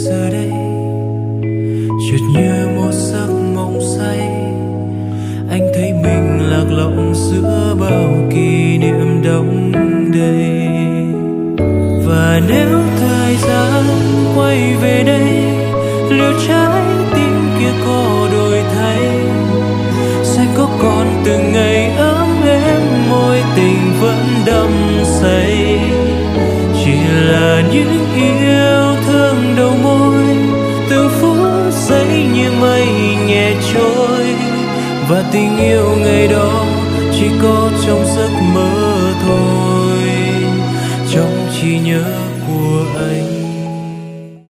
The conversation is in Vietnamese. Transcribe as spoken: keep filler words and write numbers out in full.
giờ đây chợt như một giấc mộng say, anh thấy mình lạc lõng giữa bao kỷ niệm đong đầy. Và nếu thời gian quay về đây, liệu trái tim kia có đổi thay, sẽ có còn từng ngày ấm êm môi tình vẫn đắm say. Chỉ là những yêu thương đầu môi, từng phút giây như mây nhẹ trôi, và tình yêu ngày đó chỉ có trong giấc mơ thôi, trong trí nhớ của anh.